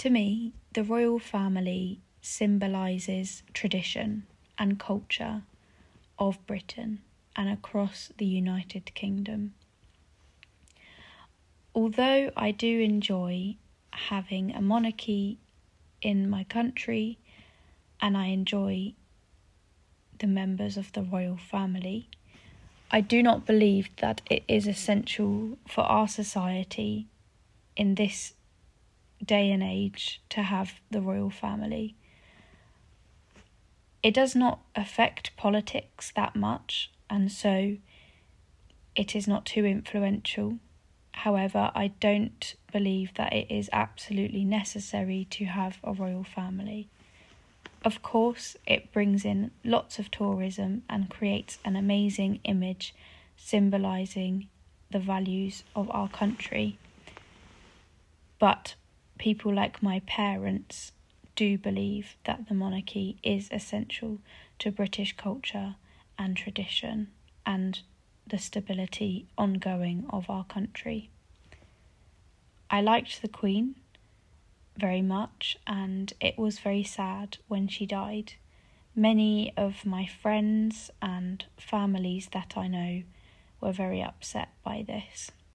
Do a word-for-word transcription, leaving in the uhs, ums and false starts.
To me, the royal family symbolises tradition and culture of Britain and across the United Kingdom. Although I do enjoy having a monarchy in my country and I enjoy the members of the royal family, I do not believe that it is essential for our society in this day and age to have the royal family. It does not affect politics that much, and so it is not too influential. However, I don't believe that it is absolutely necessary to have a royal family. Of course, it brings in lots of tourism and creates an amazing image symbolising the values of our country. But people like my parents do believe that the monarchy is essential to British culture and tradition and the stability ongoing of our country. I liked the Queen very much, and it was very sad when she died. Many of my friends and families that I know were very upset by this.